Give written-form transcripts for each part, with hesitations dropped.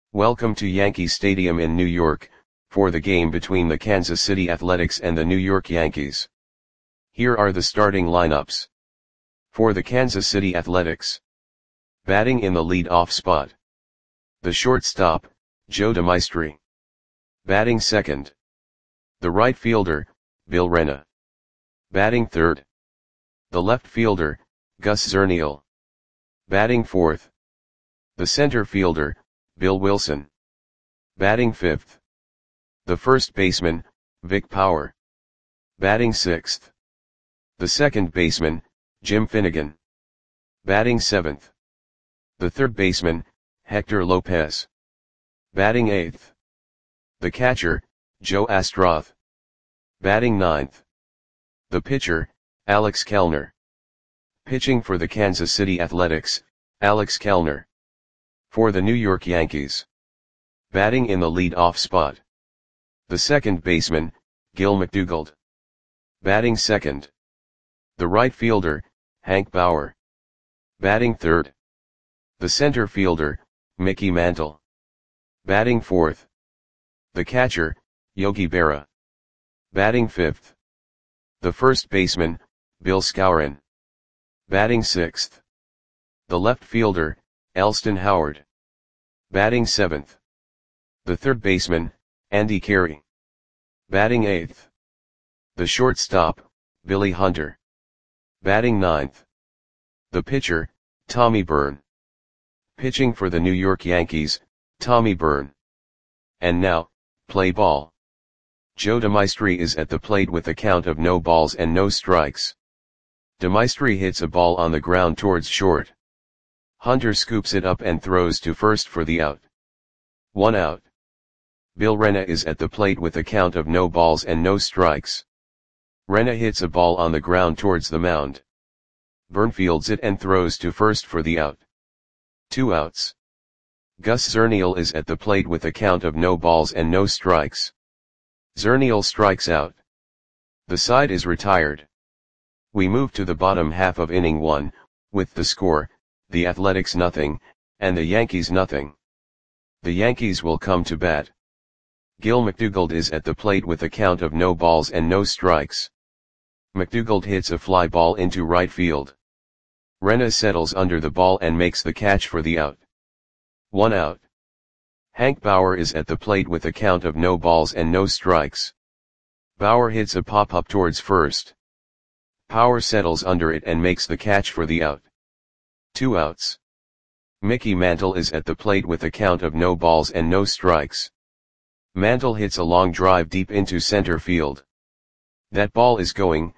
Welcome to Yankee Stadium in New York, for the game between the Kansas City Athletics and the New York Yankees. Here are the starting lineups. For the Kansas City Athletics. Batting in the lead-off spot. The shortstop, Joe DeMaestri. Batting second. The right fielder, Bill Rena. Batting third. The left fielder, Gus Zernial. Batting fourth. The center fielder, Bill Wilson. Batting fifth. The first baseman, Vic Power. Batting sixth. The second baseman, Jim Finnegan. Batting seventh. The third baseman, Hector Lopez. Batting eighth. The catcher, Joe Astroth. Batting ninth. The pitcher, Alex Kellner. Pitching for the Kansas City Athletics, Alex Kellner. For the New York Yankees. Batting in the lead-off spot. The second baseman, Gil McDougald. Batting second. The right fielder, Hank Bauer. Batting third. The center fielder, Mickey Mantle. Batting fourth. The catcher, Yogi Berra. Batting fifth. The first baseman, Bill Skowron. Batting sixth. The left fielder, Elston Howard. Batting seventh. The third baseman, Andy Carey. Batting eighth. The shortstop, Billy Hunter. Batting ninth. The pitcher, Tommy Byrne. Pitching for the New York Yankees, Tommy Byrne. And now, play ball. Joe DeMaestri is at the plate with a count of no balls and no strikes. DeMaestri hits a ball on the ground towards short. Hunter scoops it up and throws to first for the out. 1 out. Bill Rena is at the plate with a count of no balls and no strikes. Rena hits a ball on the ground towards the mound. Byrne fields it and throws to first for the out. 2 outs. Gus Zernial is at the plate with a count of no balls and no strikes. Zernial strikes out. The side is retired. We move to the bottom half of inning 1, with the score, the Athletics nothing, and the Yankees nothing. The Yankees will come to bat. Gil McDougald is at the plate with a count of no balls and no strikes. McDougald hits a fly ball into right field. Rena settles under the ball and makes the catch for the out. 1 out. Hank Bauer is at the plate with a count of no balls and no strikes. Bauer hits a pop-up towards first. Bauer settles under it and makes the catch for the out. 2 outs. Mickey Mantle is at the plate with a count of no balls and no strikes. Mantle hits a long drive deep into center field. That ball is gone.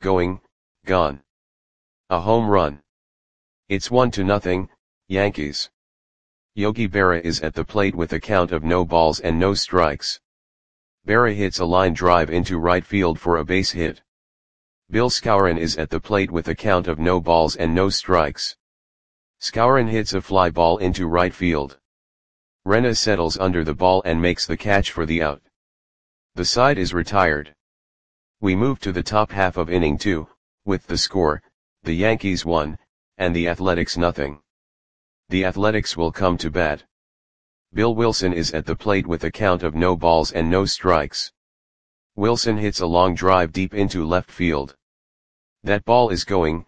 A home run. It's 1-0, Yankees. Yogi Berra is at the plate with a count of no balls and no strikes. Berra hits a line drive into right field for a base hit. Bill Skowron is at the plate with a count of no balls and no strikes. Skowron hits a fly ball into right field. Rena settles under the ball and makes the catch for the out. The side is retired. We move to the top half of inning 2, with the score, the Yankees 1, and the Athletics nothing. The Athletics will come to bat. Bill Wilson is at the plate with a count of no balls and no strikes. Wilson hits a long drive deep into left field. That ball is gone.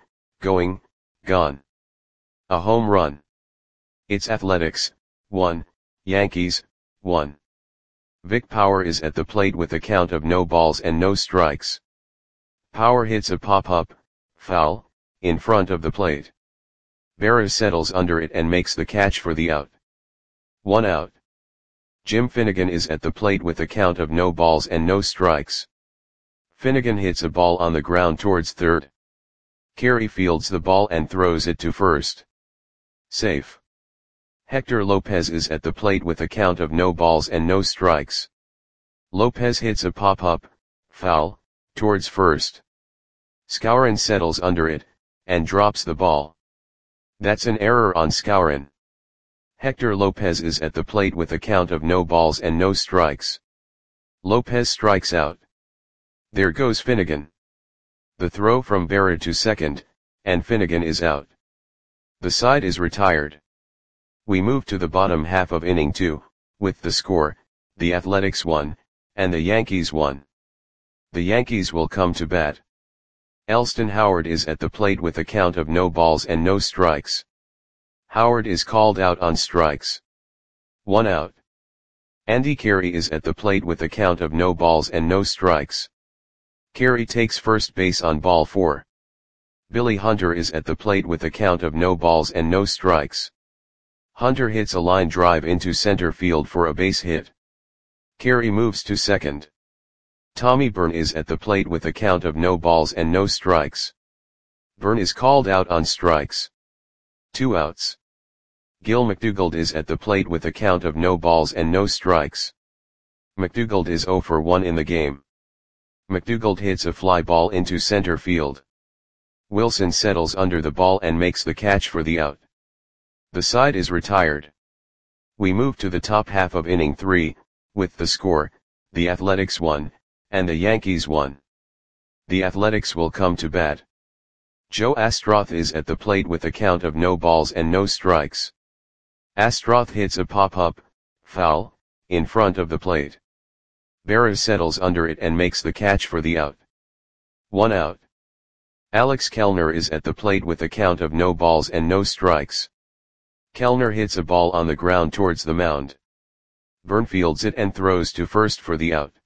A home run. It's Athletics 1, Yankees 1. Vic Power is at the plate with a count of no balls and no strikes. Power hits a pop-up, foul, in front of the plate. Berra settles under it and makes the catch for the out. 1 out. Jim Finnegan is at the plate with a count of no balls and no strikes. Finnegan hits a ball on the ground towards third. Carey fields the ball and throws it to first. Safe. Hector Lopez is at the plate with a count of no balls and no strikes. Lopez hits a pop-up, foul, towards first. Skowron settles under it, and drops the ball. That's an error on Skowron. Hector Lopez is at the plate with a count of no balls and no strikes. Lopez strikes out. There goes Finnegan. The throw from Berra to second, and Finnegan is out. The side is retired. We move to the bottom half of inning 2, with the score, the Athletics won, and the Yankees won. The Yankees will come to bat. Elston Howard is at the plate with a count of no balls and no strikes. Howard is called out on strikes. 1 out. Andy Carey is at the plate with a count of no balls and no strikes. Carey takes first base on ball 4. Billy Hunter is at the plate with a count of no balls and no strikes. Hunter hits a line drive into center field for a base hit. Carey moves to second. Tommy Byrne is at the plate with a count of no balls and no strikes. Byrne is called out on strikes. 2 outs. Gil McDougald is at the plate with a count of no balls and no strikes. McDougald is 0 for 1 in the game. McDougald hits a fly ball into center field. Wilson settles under the ball and makes the catch for the out. The side is retired. We move to the top half of inning 3, with the score, the Athletics won, and the Yankees won. The Athletics will come to bat. Joe Astroth is at the plate with a count of no balls and no strikes. Astroth hits a pop-up, foul, in front of the plate. Berra settles under it and makes the catch for the out. 1 out. Alex Kellner is at the plate with a count of no balls and no strikes. Kellner hits a ball on the ground towards the mound. Byrne fields it and throws to first for the out.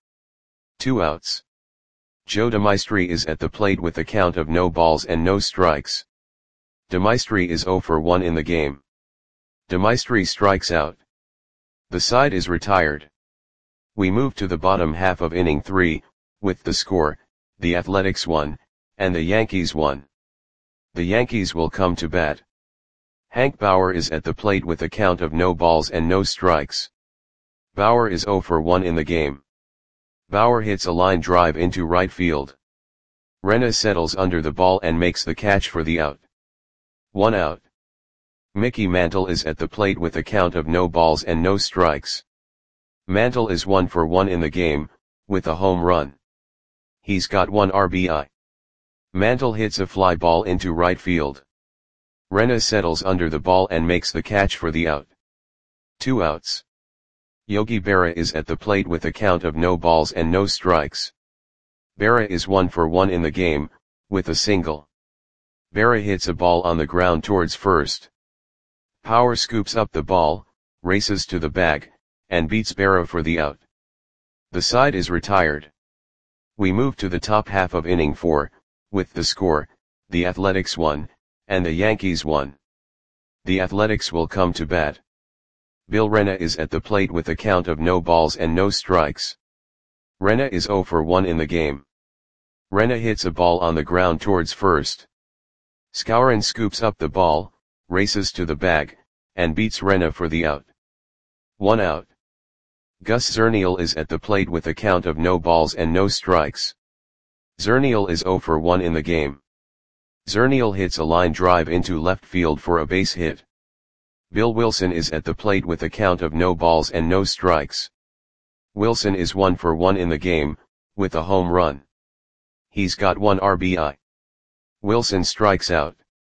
2 outs. Joe DeMaestri is at the plate with a count of no balls and no strikes. DeMaestri is 0 for 1 in the game. DeMaestri strikes out. The side is retired. We move to the bottom half of inning 3, with the score, the Athletics won, and the Yankees won. The Yankees will come to bat. Hank Bauer is at the plate with a count of no balls and no strikes. Bauer is 0 for 1 in the game. Bauer hits a line drive into right field. Rena settles under the ball and makes the catch for the out. 1 out. Mickey Mantle is at the plate with a count of no balls and no strikes. Mantle is 1 for 1 in the game, with a home run. He's got 1 RBI. Mantle hits a fly ball into right field. Rena settles under the ball and makes the catch for the out. 2 outs. Yogi Berra is at the plate with a count of no balls and no strikes. Berra is 1 for 1 in the game, with a single. Berra hits a ball on the ground towards first. Power scoops up the ball, races to the bag, and beats Berra for the out. The side is retired. We move to the top half of inning 4, with the score, the Athletics won, and the Yankees won. The Athletics will come to bat. Bill Rena is at the plate with a count of no balls and no strikes. Rena is 0 for 1 in the game. Rena hits a ball on the ground towards first. Skowron scoops up the ball, races to the bag, and beats Rena for the out. 1 out. Gus Zernial is at the plate with a count of no balls and no strikes. Zernial is 0 for 1 in the game. Zernial hits a line drive into left field for a base hit. Bill Wilson is at the plate with a count of no balls and no strikes. Wilson is 1 for 1 in the game, with a home run. He's got 1 RBI. Wilson strikes out.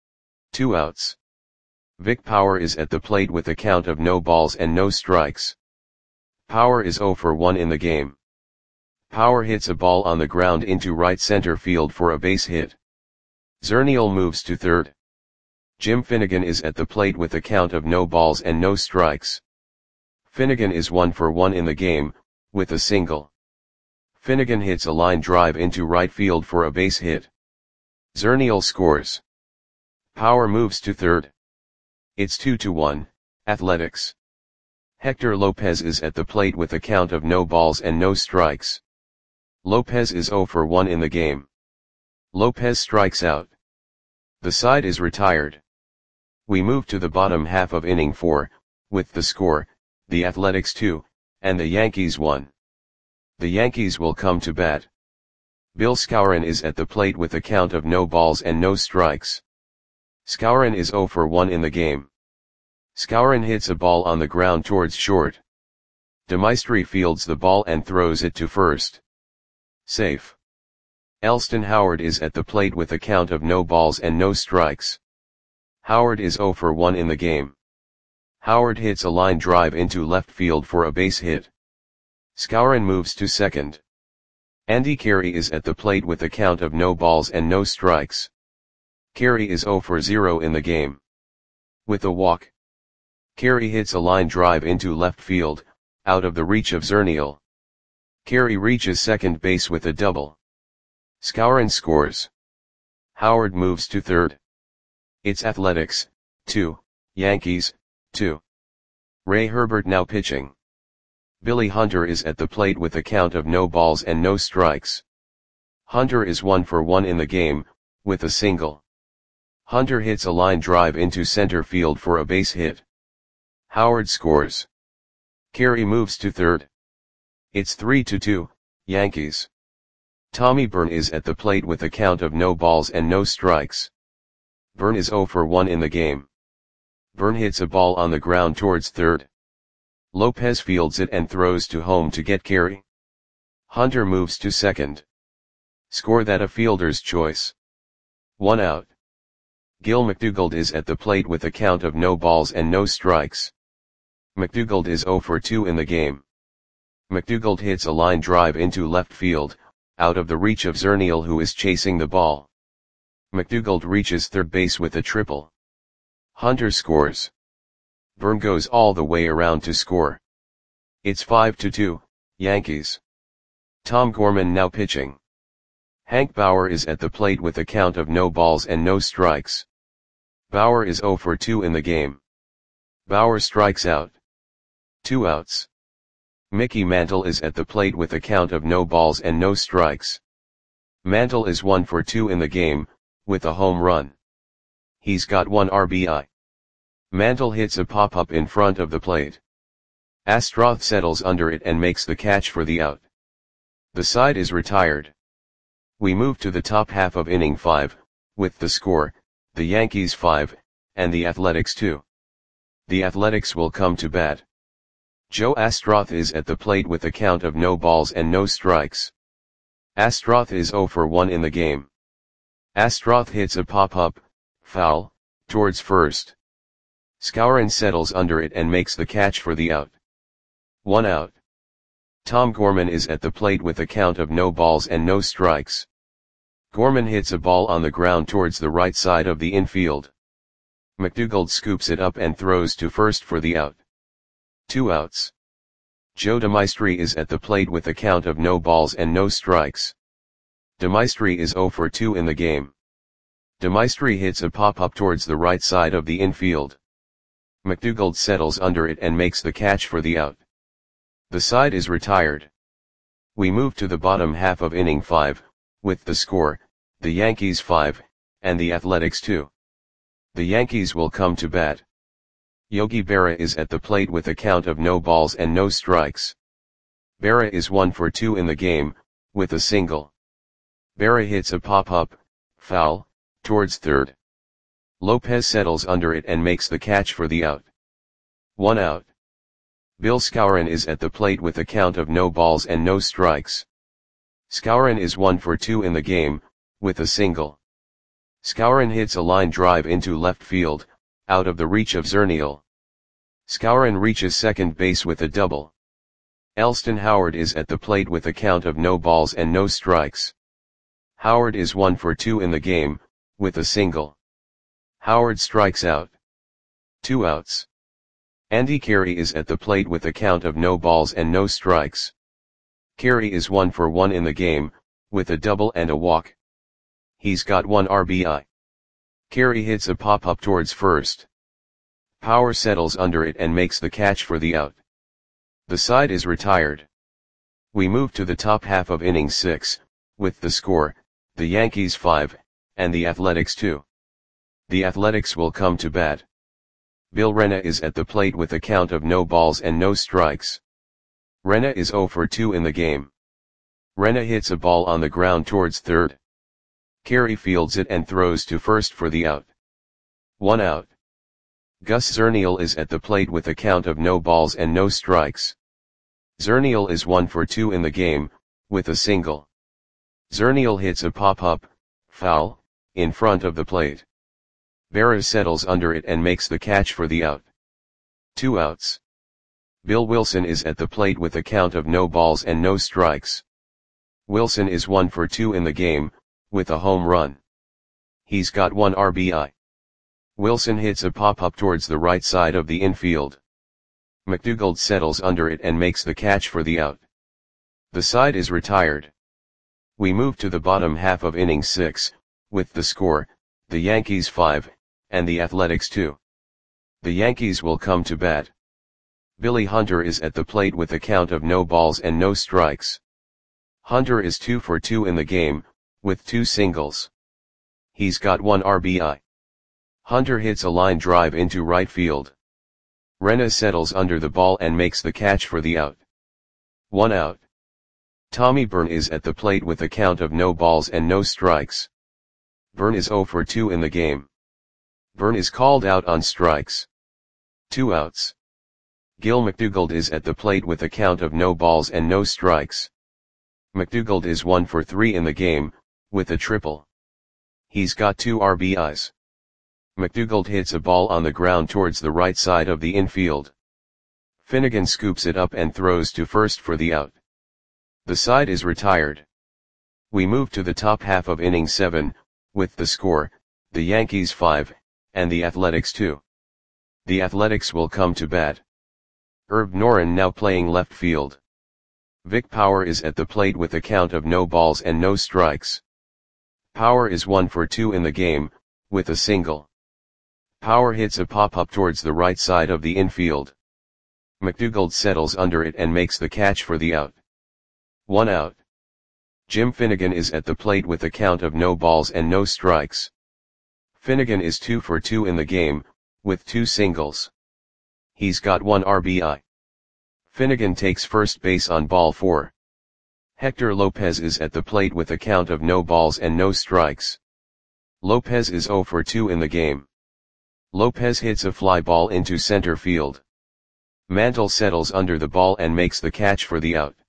2 outs. Vic Power is at the plate with a count of no balls and no strikes. Power is 0 for 1 in the game. Power hits a ball on the ground into right center field for a base hit. Zernial moves to third. Jim Finnegan is at the plate with a count of no balls and no strikes. Finnegan is 1 for 1 in the game, with a single. Finnegan hits a line drive into right field for a base hit. Zernial scores. Power moves to third. It's 2-1, Athletics. Hector Lopez is at the plate with a count of no balls and no strikes. Lopez is 0 for 1 in the game. Lopez strikes out. The side is retired. We move to the bottom half of inning 4, with the score, the Athletics 2, and the Yankees 1. The Yankees will come to bat. Bill Skowron is at the plate with a count of no balls and no strikes. Skowron is 0 for 1 in the game. Skowron hits a ball on the ground towards short. DeMaestri fields the ball and throws it to first. Safe. Elston Howard is at the plate with a count of no balls and no strikes. Howard is 0 for 1 in the game. Howard hits a line drive into left field for a base hit. Skowron moves to second. Andy Carey is at the plate with a count of no balls and no strikes. Carey is 0 for 0 in the game. With a walk, Carey hits a line drive into left field, out of the reach of Zernial. Carey reaches second base with a double. Skowron scores. Howard moves to third. It's Athletics, 2, Yankees, 2. Ray Herbert now pitching. Billy Hunter is at the plate with a count of no balls and no strikes. Hunter is 1 for 1 in the game, with a single. Hunter hits a line drive into center field for a base hit. Howard scores. Carey moves to third. It's 3-2, Yankees. Tommy Byrne is at the plate with a count of no balls and no strikes. Byrne is 0 for 1 in the game. Byrne hits a ball on the ground towards third. Lopez fields it and throws to home to get Carey. Hunter moves to second. Score that a fielder's choice. 1 out. Gil McDougald is at the plate with a count of no balls and no strikes. McDougald is 0 for 2 in the game. McDougald hits a line drive into left field, out of the reach of Zernial who is chasing the ball. McDougald reaches third base with a triple. Hunter scores. Byrne goes all the way around to score. It's 5-2, Yankees. Tom Gorman now pitching. Hank Bauer is at the plate with a count of no balls and no strikes. Bauer is 0 for 2 in the game. Bauer strikes out. 2 outs. Mickey Mantle is at the plate with a count of no balls and no strikes. Mantle is 1 for 2 in the game, with a home run. He's got 1 RBI. Mantle hits a pop-up in front of the plate. Astroth settles under it and makes the catch for the out. The side is retired. We move to the top half of inning 5, with the score, the Yankees 5, and the Athletics 2. The Athletics will come to bat. Joe Astroth is at the plate with a count of no balls and no strikes. Astroth is 0 for 1 in the game. Astroth hits a pop-up, foul, towards first. Skowron settles under it and makes the catch for the out. 1 out. Tom Gorman is at the plate with a count of no balls and no strikes. Gorman hits a ball on the ground towards the right side of the infield. McDougald scoops it up and throws to first for the out. 2 outs. Joe DeMaestri is at the plate with a count of no balls and no strikes. DeMaestri is 0 for 2 in the game. DeMaestri hits a pop-up towards the right side of the infield. McDougald settles under it and makes the catch for the out. The side is retired. We move to the bottom half of inning 5, with the score, the Yankees 5, and the Athletics 2. The Yankees will come to bat. Yogi Berra is at the plate with a count of no balls and no strikes. Berra is 1 for 2 in the game, with a single. Berra hits a pop-up, foul, towards third. Lopez settles under it and makes the catch for the out. 1 out. Bill Skowron is at the plate with a count of no balls and no strikes. Skowron is 1 for 2 in the game, with a single. Skowron hits a line drive into left field, out of the reach of Zernial. Skowron reaches second base with a double. Elston Howard is at the plate with a count of no balls and no strikes. Howard is 1 for 2 in the game, with a single. Howard strikes out. 2 outs. Andy Carey is at the plate with a count of no balls and no strikes. Carey is 1 for 1 in the game, with a double and a walk. He's got 1 RBI. Carey hits a pop-up towards first. Power settles under it and makes the catch for the out. The side is retired. We move to the top half of inning 6, with the score, the Yankees 5, and the Athletics 2. The Athletics will come to bat. Bill Rena is at the plate with a count of no balls and no strikes. Rena is 0 for 2 in the game. Rena hits a ball on the ground towards third. Carey fields it and throws to first for the out. 1 out. Gus Zernial is at the plate with a count of no balls and no strikes. Zernial is 1 for 2 in the game, with a single. Zernial hits a pop-up, foul, in front of the plate. Berra settles under it and makes the catch for the out. 2 outs. Bill Wilson is at the plate with a count of no balls and no strikes. Wilson is 1 for 2 in the game, with a home run. He's got 1 RBI. Wilson hits a pop-up towards the right side of the infield. McDougald settles under it and makes the catch for the out. The side is retired. We move to the bottom half of inning 6, with the score, the Yankees 5, and the Athletics 2. The Yankees will come to bat. Billy Hunter is at the plate with a count of no balls and no strikes. Hunter is 2 for 2 in the game, with 2 singles. He's got 1 RBI. Hunter hits a line drive into right field. Rena settles under the ball and makes the catch for the out. 1 out. Tommy Byrne is at the plate with a count of no balls and no strikes. Byrne is 0 for 2 in the game. Byrne is called out on strikes. 2 outs. Gil McDougald is at the plate with a count of no balls and no strikes. McDougald is 1 for 3 in the game, with a triple. He's got 2 RBIs. McDougald hits a ball on the ground towards the right side of the infield. Finnegan scoops it up and throws to first for the out. The side is retired. We move to the top half of inning 7, with the score, the Yankees 5, and the Athletics 2. The Athletics will come to bat. Herb Noren now playing left field. Vic Power is at the plate with a count of no balls and no strikes. Power is 1 for 2 in the game, with a single. Power hits a pop-up towards the right side of the infield. McDougald settles under it and makes the catch for the out. 1 out. Jim Finnegan is at the plate with a count of no balls and no strikes. Finnegan is 2 for 2 in the game, with 2 singles. He's got 1 RBI. Finnegan takes first base on ball 4. Hector Lopez is at the plate with a count of no balls and no strikes. Lopez is 0 for 2 in the game. Lopez hits a fly ball into center field. Mantle settles under the ball and makes the catch for the out.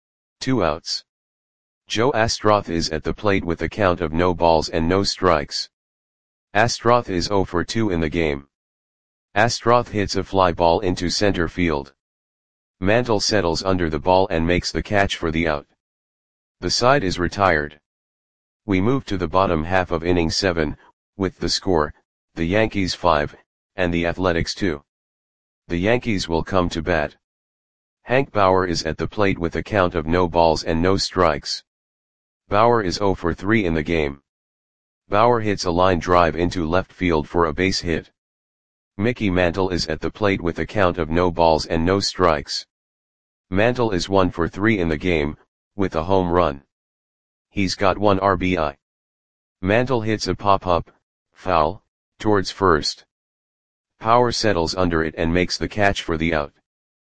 2 outs. Joe Astroth is at the plate with a count of no balls and no strikes. Astroth is 0 for 2 in the game. Astroth hits a fly ball into center field. Mantle settles under the ball and makes the catch for the out. The side is retired. We move to the bottom half of inning 7, with the score, the Yankees 5, and the Athletics 2. The Yankees will come to bat. Hank Bauer is at the plate with a count of no balls and no strikes. Bauer is 0 for 3 in the game. Bauer hits a line drive into left field for a base hit. Mickey Mantle is at the plate with a count of no balls and no strikes. Mantle is 1 for 3 in the game, with a home run. He's got 1 RBI. Mantle hits a pop-up, foul, towards first. Power settles under it and makes the catch for the out.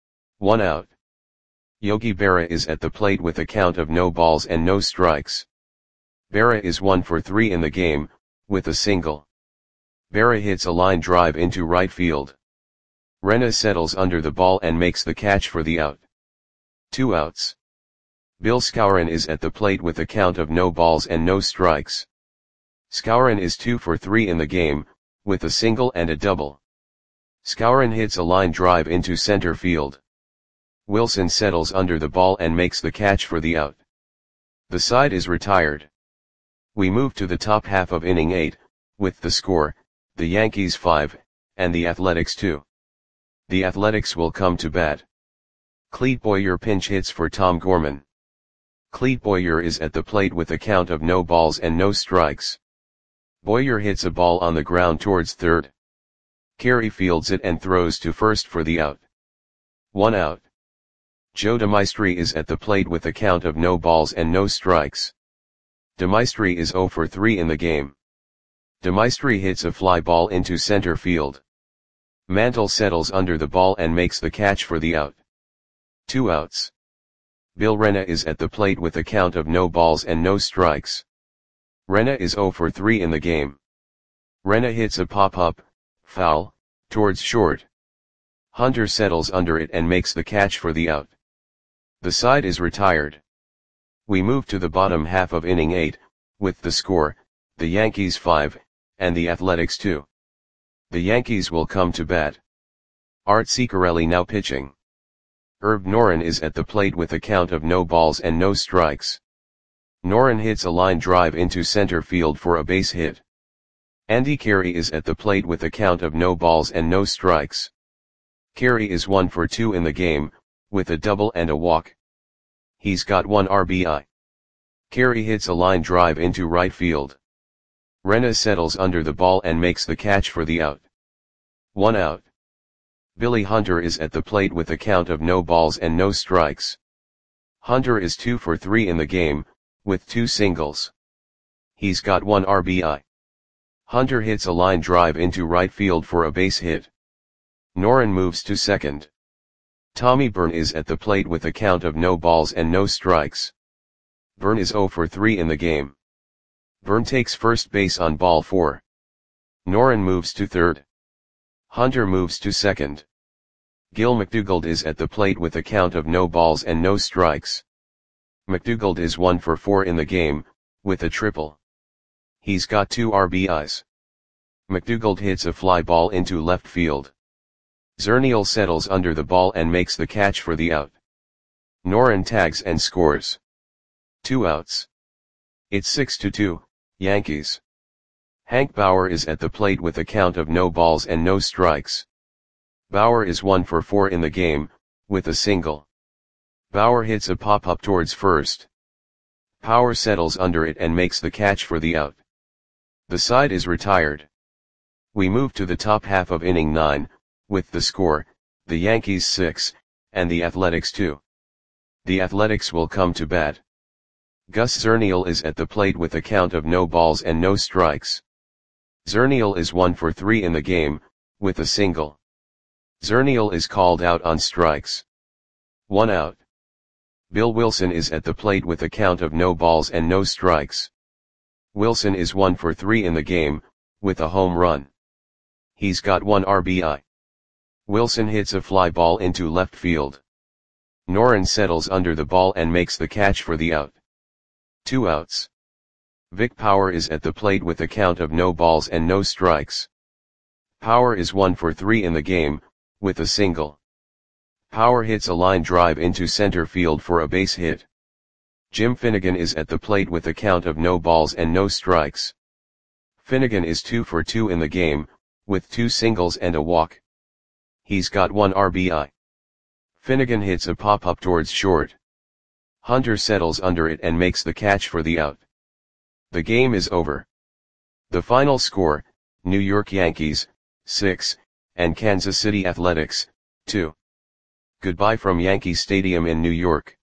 1 out. Yogi Berra is at the plate with a count of no balls and no strikes. Berra is 1 for 3 in the game, with a single. Berra hits a line drive into right field. Rena settles under the ball and makes the catch for the out. 2 outs. Bill Skowron is at the plate with a count of no balls and no strikes. Skowron is 2 for 3 in the game, with a single and a double. Skowron hits a line drive into center field. Wilson settles under the ball and makes the catch for the out. The side is retired. We move to the top half of inning 8, with the score, the Yankees 5, and the Athletics 2. The Athletics will come to bat. Clete Boyer pinch hits for Tom Gorman. Clete Boyer is at the plate with a count of no balls and no strikes. Boyer hits a ball on the ground towards third. Carey fields it and throws to first for the out. 1 out. Joe DeMaestri is at the plate with a count of no balls and no strikes. DeMaestri is 0 for 3 in the game. DeMaestri hits a fly ball into center field. Mantle settles under the ball and makes the catch for the out. 2 outs. Bill Rena is at the plate with a count of no balls and no strikes. Rena is 0 for 3 in the game. Rena hits a pop-up, foul, towards short. Hunter settles under it and makes the catch for the out. The side is retired. We move to the bottom half of inning 8, with the score, the Yankees 5, and the Athletics 2. The Yankees will come to bat. Art Ciccarelli now pitching. Herb Noren is at the plate with a count of no balls and no strikes. Noren hits a line drive into center field for a base hit. Andy Carey is at the plate with a count of no balls and no strikes. Carey is 1 for 2 in the game, with a double and a walk. He's got 1 RBI. Carey hits a line drive into right field. Rena settles under the ball and makes the catch for the out. 1 out. Billy Hunter is at the plate with a count of no balls and no strikes. Hunter is 2 for 3 in the game, with 2 singles. He's got 1 RBI. Hunter hits a line drive into right field for a base hit. Noren moves to second. Tommy Byrne is at the plate with a count of no balls and no strikes. Byrne is 0 for 3 in the game. Byrne takes first base on ball 4. Noren moves to third. Hunter moves to second. Gil McDougald is at the plate with a count of no balls and no strikes. McDougald is 1 for 4 in the game, with a triple. He's got 2 RBIs. McDougald hits a fly ball into left field. Zernial settles under the ball and makes the catch for the out. Noren tags and scores. 2 outs. It's 6-2, Yankees. Hank Bauer is at the plate with a count of no balls and no strikes. Bauer is 1 for 4 in the game, with a single. Bauer hits a pop-up towards first. Bauer settles under it and makes the catch for the out. The side is retired. We move to the top half of inning 9, with the score, the Yankees 6, and the Athletics 2. The Athletics will come to bat. Gus Zernial is at the plate with a count of no balls and no strikes. Zernial is 1 for 3 in the game, with a single. Zernial is called out on strikes. 1 out. Bill Wilson is at the plate with a count of no balls and no strikes. Wilson is 1 for 3 in the game, with a home run. He's got 1 RBI. Wilson hits a fly ball into left field. Noren settles under the ball and makes the catch for the out. 2 outs. Vic Power is at the plate with a count of no balls and no strikes. Power is 1 for 3 in the game, with a single. Power hits a line drive into center field for a base hit. Jim Finnegan is at the plate with a count of no balls and no strikes. Finnegan is 2 for 2 in the game, with 2 singles and a walk. He's got 1 RBI. Finnegan hits a pop-up towards short. Hunter settles under it and makes the catch for the out. The game is over. The final score, New York Yankees, 6, and Kansas City Athletics, 2. Goodbye from Yankee Stadium in New York.